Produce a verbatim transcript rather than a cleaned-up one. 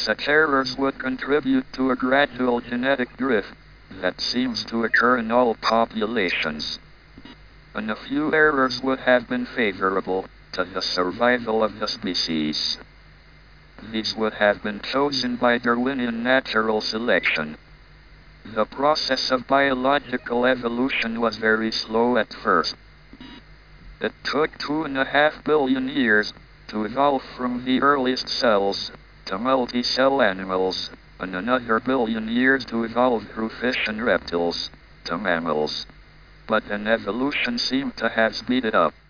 Such errors would contribute to a gradual genetic drift that seems to occur in all populations. And a few errors would have been favorable to the survival of the species. These would have been chosen by Darwinian natural selection. The process of biological evolution was very slow at first. It took two and a half billion years to evolve from the earliest cells to multi-cell animals, and another billion years to evolve through fish and reptiles to mammals. But then evolution seemed to have speeded up.